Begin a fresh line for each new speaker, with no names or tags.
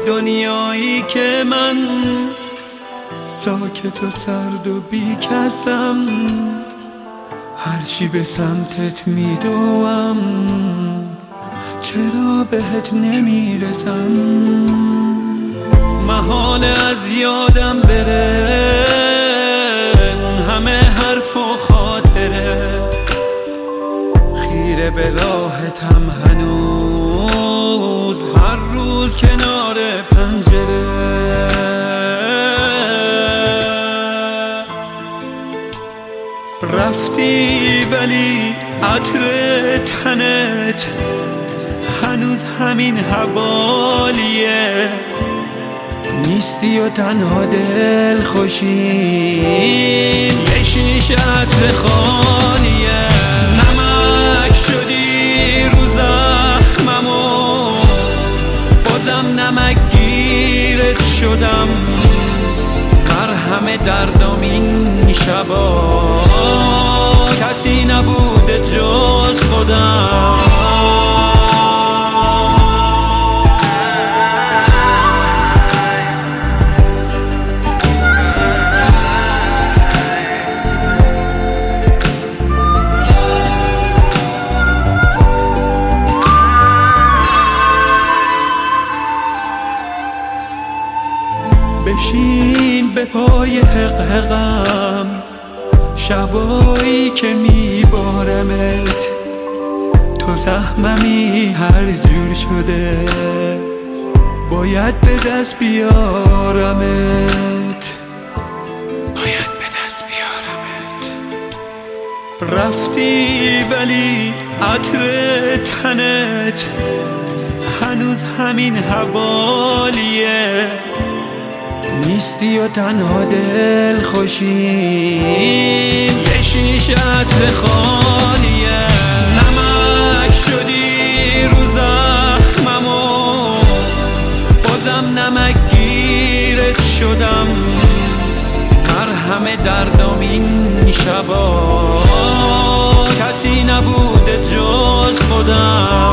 دنیایی که من ساکت و سرد و بی کسم، هرچی به سمتت میدوم چرا بهت نمیرسم. محاله از یادم بره اون همه حرف و خاطره، خیره به راحتم هنوز هر روز کنار پنجره. رفتی ولی عطر تنت هنوز همین حوالیه، نیستی و تنها دل خوشیم یه شیشه عطر خالیه. نمک شدی رو زخممو بازم نمک گیرت شدم، مرهم دردم این شبا کسی نبوده جز خودم. بشین به پای حقحقم شبایی که میبارمت، تو سهممی هر جور شده باید به دست بیارمت، باید به دست بیارمت. رفتی ولی عطر تنت هنوز همین حوالیه، نیستی و تنها دل خوشیم یه شیشه عطر خالیه. نمک شدی رو زخممو بازم نمک گیرت شدم، مرهم دردم این شبا کسی نبوده جز خودم.